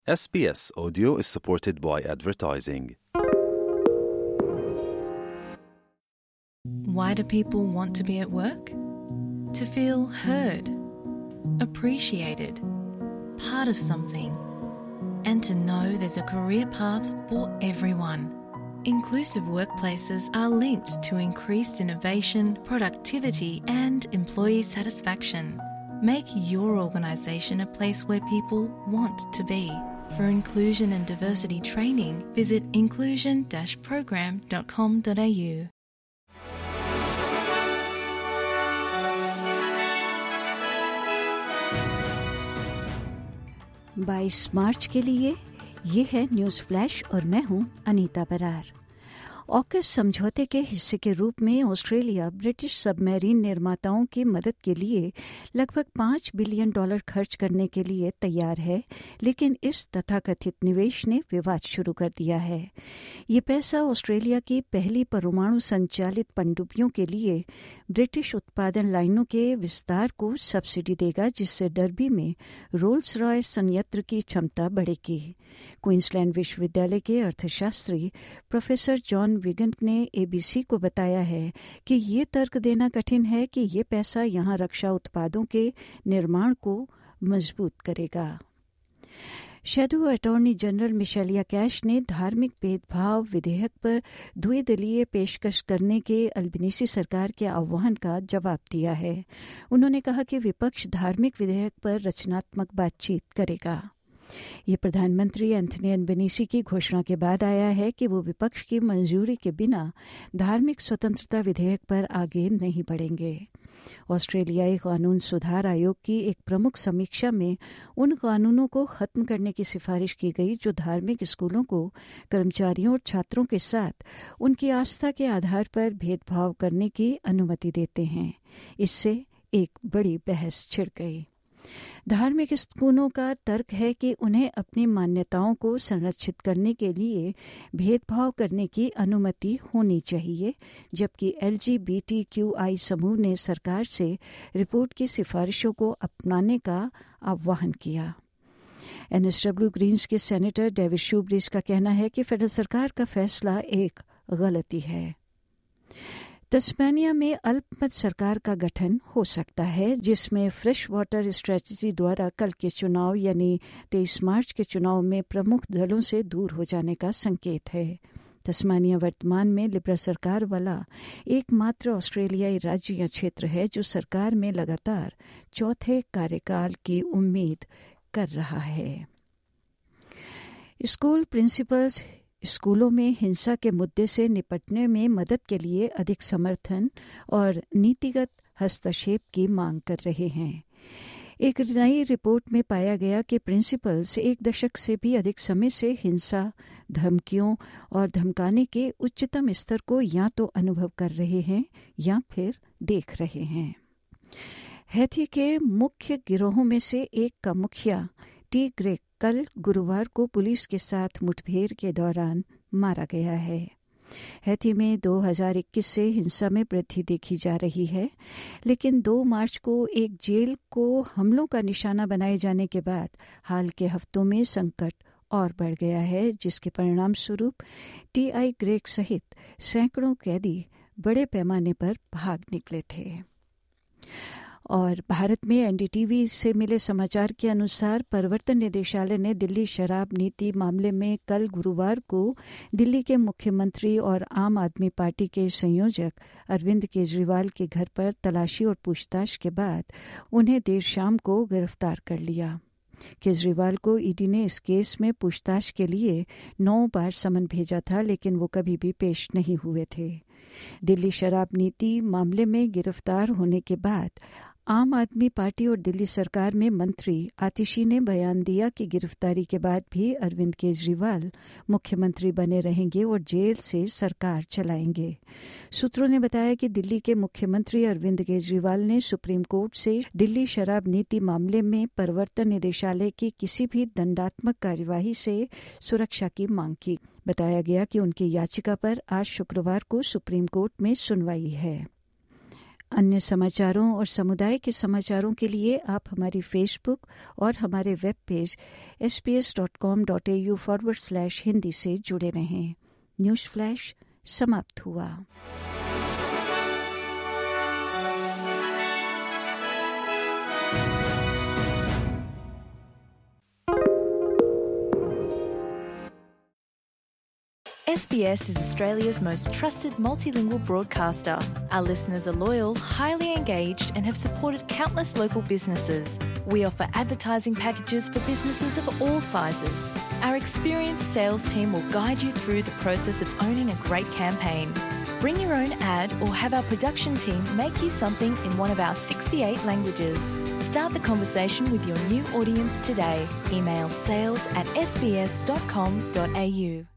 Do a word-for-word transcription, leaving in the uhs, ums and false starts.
S B S Audio is supported by advertising. Why do people want to be at work? To feel heard, appreciated, part of something, and to know there's a career path for everyone. Inclusive workplaces are linked to increased innovation, productivity, and employee satisfaction. Make your organisation a place where people want to be. For inclusion and diversity training, visit inclusion dash program dot com dot a u. बाईस मार्च के लिए ये है news flash और मैं हूं Anita Brar. AUKUS समझौते के हिस्से के रूप में ऑस्ट्रेलिया ब्रिटिश सबमरीन निर्माताओं की मदद के लिए लगभग पाँच बिलियन डॉलर खर्च करने के लिए तैयार है, लेकिन इस तथाकथित निवेश ने विवाद शुरू कर दिया है। ये पैसा ऑस्ट्रेलिया की पहली परमाणु संचालित पनडुब्बियों के लिए ब्रिटिश उत्पादन लाइनों के विस्तार को सब्सिडी देगा, जिससे डर्बी में रोल्स रॉयस संयंत्र की क्षमता बढ़ेगी। क्वींसलैंड विश्वविद्यालय के अर्थशास्त्री प्रोफेसर जॉन विगन ने एबीसी को बताया है कि ये तर्क देना कठिन है कि ये पैसा यहाँ रक्षा उत्पादों के निर्माण को मजबूत करेगा। Shadow attorney general Michaelia Cash ने धार्मिक भेदभाव विधेयक पर द्विदलीय पेशकश करने के अल्बनीसी सरकार के आह्वान का जवाब दिया है। उन्होंने कहा कि विपक्ष धार्मिक विधेयक पर रचनात्मक बातचीत करेगा। ये प्रधानमंत्री एंथनी अल्बनीसी की घोषणा के बाद आया है कि वो विपक्ष की मंजूरी के बिना धार्मिक स्वतंत्रता विधेयक पर आगे नहीं बढ़ेंगे। ऑस्ट्रेलियाई कानून सुधार आयोग की एक प्रमुख समीक्षा में उन कानूनों को खत्म करने की सिफारिश की गई जो धार्मिक स्कूलों को कर्मचारियों और छात्रों के साथ उनकी आस्था के आधार पर भेदभाव करने की अनुमति देते हैं। इससे एक बड़ी बहस छिड़ गई। धार्मिक स्कूलों का तर्क है कि उन्हें अपनी मान्यताओं को संरक्षित करने के लिए भेदभाव करने की अनुमति होनी चाहिए, जबकि एलजीबीटीक्यूआई समूह ने सरकार से रिपोर्ट की सिफारिशों को अपनाने का आह्वान किया। एनएसडब्ल्यू ग्रीन्स के सेनेटर डेविड शूब्रिज का कहना है कि फेडरल सरकार का फैसला एक गलती है। तस्मानिया में अल्पमत सरकार का गठन हो सकता है, जिसमें फ्रेश वाटर स्ट्रेटजी द्वारा कल के चुनाव यानी तेईस मार्च के चुनाव में प्रमुख दलों से दूर हो जाने का संकेत है। तस्मानिया वर्तमान में लिबरल सरकार वाला एकमात्र ऑस्ट्रेलियाई राज्य या क्षेत्र है जो सरकार में लगातार चौथे कार्यकाल की उम्मीद कर रहा है। स्कूल प्रिंसिपल्स स्कूलों में हिंसा के मुद्दे से निपटने में मदद के लिए अधिक समर्थन और नीतिगत हस्तक्षेप की मांग कर रहे हैं। एक नई रिपोर्ट में पाया गया कि प्रिंसिपल्स एक दशक से भी अधिक समय से हिंसा, धमकियों और धमकाने के उच्चतम स्तर को या तो अनुभव कर रहे हैं या फिर देख रहे हैं। हैती के मुख्य गिरोहों में से एक का मुखिया टी ग्रेग कल गुरुवार को पुलिस के साथ मुठभेड़ के दौरान मारा गया है। हैती में दो हज़ार इक्कीस से हिंसा में वृद्धि देखी जा रही है, लेकिन दो मार्च को एक जेल को हमलों का निशाना बनाए जाने के बाद हाल के हफ्तों में संकट और बढ़ गया है, जिसके परिणाम स्वरूप टीआई ग्रेग सहित सैकड़ों कैदी बड़े पैमाने पर भाग निकले थे। और भारत में एनडीटीवी से मिले समाचार के अनुसार प्रवर्तन निदेशालय ने दिल्ली शराब नीति मामले में कल गुरुवार को दिल्ली के मुख्यमंत्री और आम आदमी पार्टी के संयोजक अरविंद केजरीवाल के घर पर तलाशी और पूछताछ के बाद उन्हें देर शाम को गिरफ्तार कर लिया। केजरीवाल को ईडी ने इस केस में पूछताछ के लिए नौ बार समन भेजा था, लेकिन वो कभी भी पेश नहीं हुए थे। दिल्ली शराब नीति मामले में गिरफ्तार होने के बाद आम आदमी पार्टी और दिल्ली सरकार में मंत्री आतिशी ने बयान दिया कि गिरफ्तारी के बाद भी अरविंद केजरीवाल मुख्यमंत्री बने रहेंगे और जेल से सरकार चलाएंगे। सूत्रों ने बताया कि दिल्ली के मुख्यमंत्री अरविंद केजरीवाल ने सुप्रीम कोर्ट से दिल्ली शराब नीति मामले में प्रवर्तन निदेशालय की किसी भी दंडात्मक कार्यवाही से सुरक्षा की मांग की। बताया गया कि उनकी याचिका पर आज शुक्रवार को सुप्रीम कोर्ट में सुनवाई है। अन्य समाचारों और समुदाय के समाचारों के लिए आप हमारी फेसबुक और हमारे web page S B S dot com dot A U forward slash Hindi से जुड़े रहें। न्यूज़ फ्लैश समाप्त हुआ। S B S is Australia's most trusted multilingual broadcaster. Our listeners are loyal, highly engaged, and have supported countless local businesses. We offer advertising packages for businesses of all sizes. Our experienced sales team will guide you through the process of owning a great campaign. Bring your own ad or have our production team make you something in one of our sixty-eight languages. Start the conversation with your new audience today. Email sales at s b s dot com dot a u.